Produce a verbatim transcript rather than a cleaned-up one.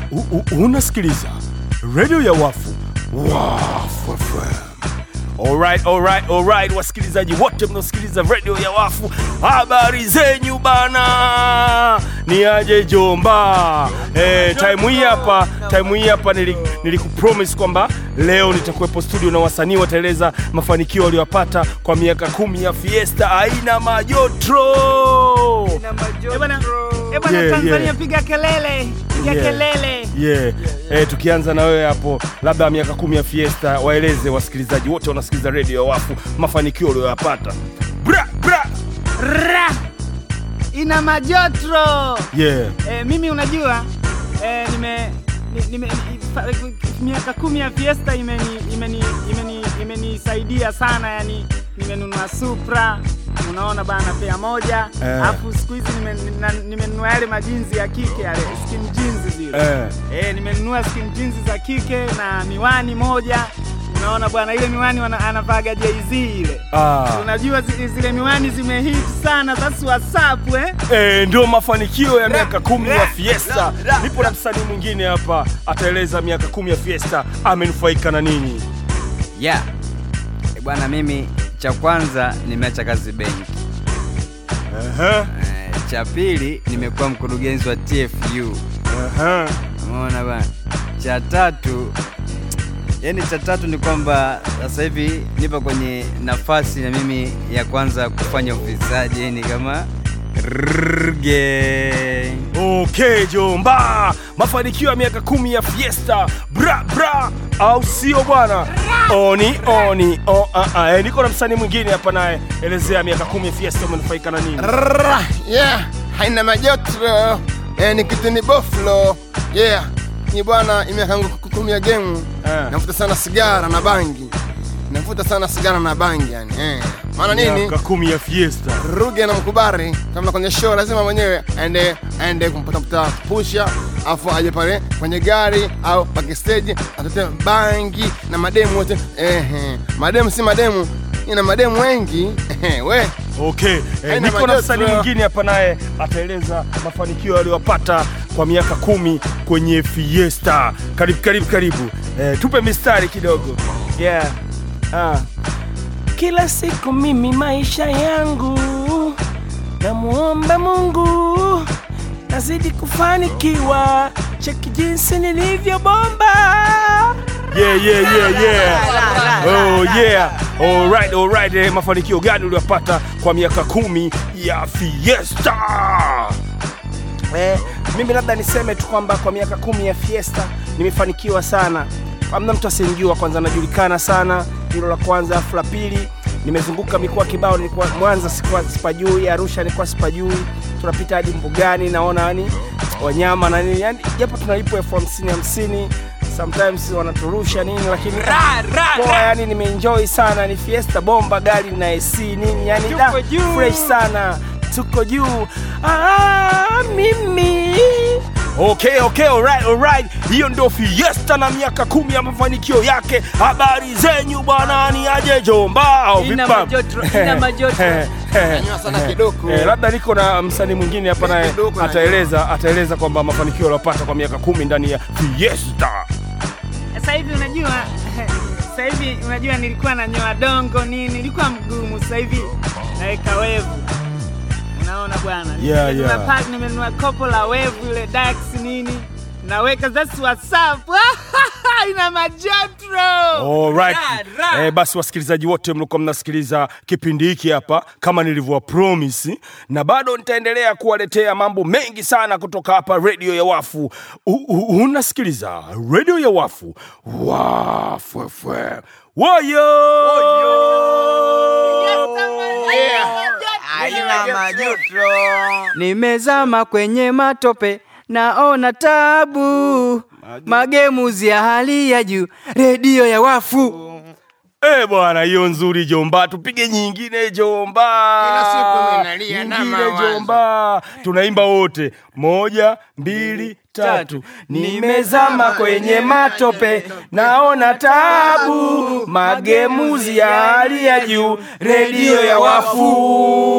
Unasikiliza Radio ya Wafu. Wafu F M. Alright, alright, alright. Wasikilizaji wote mnaosikiliza Radio ya Wafu, habari zenyu bana. Ni aje Jomba. Eh, time hii hapa, time hii hapa nilikupromise kwamba leo nitakuwepo studio na wasanii wataeleza mafanikio waliyopata kwa miaka kumi ya Fiesta Aina Majotro. Aina Majotro. Eh bana, yeah, Tanzania yeah. Piga kelele, piga yeah. kelele. Yeah. Eh, tukianza na wewe hapo, labda miaka kumi ya Fiesta, waeleze wasikilizaji wote wanasikiliza Radio ya Wafu mafanikio waliyopata. Bra bra ra. Ina Majotro. Yeah. Eh, mimi unajua eh nime nime miaka kumi ya Fiesta imeni imeni imeni imenisaidia sana, yani nimenunua Supra, unaona bana, pea moja, alafu eh. siku hizi nimenunua yale majinzi ya kike yale skin jeans zile. Eh, eh nimenunua skin jeans za kike na miwani moja. Unaona bwana, ile miwani anavaga Jay-Z ile. Ah. Unajua zile miwani zimehit sana, that's WhatsApp eh. Eh, ndio mafanikio ya miaka kumi ya Fiesta. Nipo na msanii mwingine hapa ataeleza miaka kumi ya Fiesta amenufaika na nini. Yeah. E bwana, mimi cha kwanza nimeacha kazi benki. Aha. Uh-huh. Eh, cha pili nimekuwa mkurugenzi wa T F U. Aha. Uh-huh. Umeona bwana. Cha tatu Yani cha tatu ni kwamba sasa hivi nipo kwenye nafasi na mimi ya kwanza kufanya ufisaji, yani kama rge. Okay Jomba, mafanikio ya miaka kumi ya Fiesta. Bra bra, au sio bwana? Oni oni oh ah ah. Niko na msanii mwingine hapa naye, elezea miaka kumi ya Fiesta umenufaika na nini? Yeah, Aina Majotro. Eh, ni kitu ni Buffalo. Yeah. Ni bwana, imiaka kumi ya game. Eh. Navuta sana sigara na bangi. Navuta sana sigara na bangi yani. Eh. Maana nini? Miaka kumi ya Fiesta. Ruge na mkubari kama kwenye show lazima mwenyewe aende aende kumpata mta pusha, afu aje pale kwenye gari au backstage atote bangi na mademu wote. Eh eh. Mademu si mademu, ina mademu wengi. Eh we. Okay, eh, niko na msanii mwingine hapa naye ataeleza mafanikio aliyopata kwa miaka kumi kwenye Fiesta. Karibu karibu karibu. Eh, tupe mistari kidogo. Yeah. Ah. Kila siku mimi maisha yangu namuomba Mungu nazidi kufanikiwa, cheki jinsi nilivyo bomba. Yeah, yeah, yeah, yeah. Oh, yeah. All right, all right. Eh, mafanikio gani uliyopata kwa miaka kumi ya Fiesta? Eh, mimi labda niseme tu kwamba kwa miaka kumi ya Fiesta nimefanikiwa sana. Hamna mtu asinijua, kwanza najulikana sana. Hilo la kwanza. Afu la pili, nimezunguka mikoa kibao. Nilikuwa Mwanza sikuwa sipajui, Arusha nilikuwa sipajui. Tunapita hadi Mbugani naona yani wanyama na nini. Yani japo tunalipo elfu hamsini hamsini. Sometimes wanaturusha nini, lakini kwa yani nimeenjoy sana. Ni Fiesta bomba, gari na A C nini, yani da, fresh sana. Tuko juu. Ah, mimi. Okay, okay, alright, alright. Hiyo ndio Fiesta na miaka kumi ya mafanikio yake. Habari zenyu bwana, ni aje Jomba au vipi? Ina Majotro, Ina Majotro. Nyanyua sana kidogo. Eh, labda niko na msanii mwingine hapa naye ataeleza ataeleza kwamba mafanikio aliyopata kwa miaka kumi ndani ya Fiesta. Sasa hivi unajua, sasa hivi unajua nilikuwa nanyoa dongo nini, nilikuwa mgumu, sasa hivi naweka wevu. Unaona bwana, yeah, nimenunua yeah. pack, nimenunua kopo la wevu ile Dax nini, naweka that's WhatsApp. Ina Majotro. Alright. Eh, basi wasikilizaji wote mlikuwa mnasikiliza kipindi hiki hapa kama nilivyowa promise, na bado nitaendelea kuwaletea mambo mengi sana kutoka hapa Radio ya Wafu. Unasikiliza Radio ya Wafu. Wafu F M. Woyo! Aina Majotro. Nimezama kwenye matope, naona tabu, magemuzi ya hali ya juu, Radio ya Wafu. Eh bwana, hiyo nzuri Jomba, tupige nyingine Jomba. Kila siku ninalia na mawazo. Jomba, tunaimba wote. Moja, mbili, tatu. Nimezama kwenye matope, naona tabu, magemuzi ya hali ya juu, Radio ya Wafu.